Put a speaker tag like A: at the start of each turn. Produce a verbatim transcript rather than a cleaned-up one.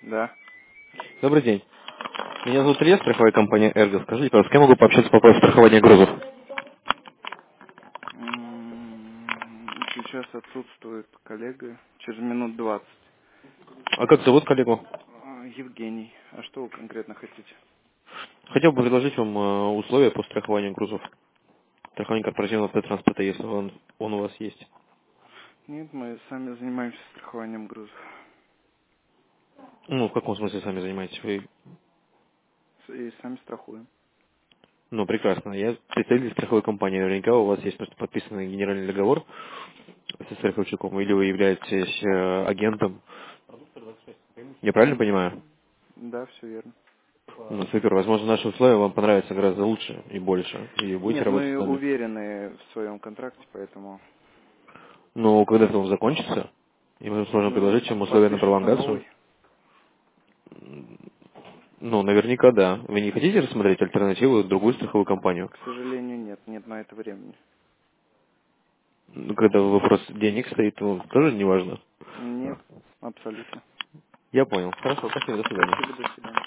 A: Да.
B: Добрый день. Меня зовут Илья, страховая компания «Эрго». Скажите, пожалуйста, с кем могу пообщаться по поводу страхования грузов?
A: М, Сейчас отсутствует коллега. Через минут двадцать.
B: А как зовут коллегу?
A: А, Евгений. А что вы конкретно хотите?
B: Хотел бы предложить вам э, условия по страхованию грузов. Страхование корпоративного транспорта, если он, он у вас есть.
A: Нет, мы сами занимаемся страхованием грузов.
B: Ну, в каком смысле сами занимаетесь? Вы...
A: С- И сами страхуем.
B: Ну, прекрасно. Я представитель страховой компании. Наверняка у вас есть просто подписанный генеральный договор со страховщиком, или вы являетесь э, агентом. Я правильно понимаю?
A: Да, все верно.
B: Ну, супер. Возможно, наши условия вам понравятся гораздо лучше и больше, и будете
A: Нет,
B: работать
A: мы
B: с нами.
A: уверены в своем контракте, поэтому
B: Но когда-то он закончится, и мы сможем
A: ну,
B: предложить чем условия на
A: подпишется
B: пролонгацию.
A: новый.
B: Ну, наверняка да. Вы не хотите рассмотреть альтернативу, другую страховую компанию?
A: К сожалению, нет, нет на это времени.
B: Ну, когда вопрос денег стоит, то тоже не важно.
A: Нет, абсолютно.
B: Я понял. Хорошо, спасибо, до свидания.
A: Спасибо, до свидания.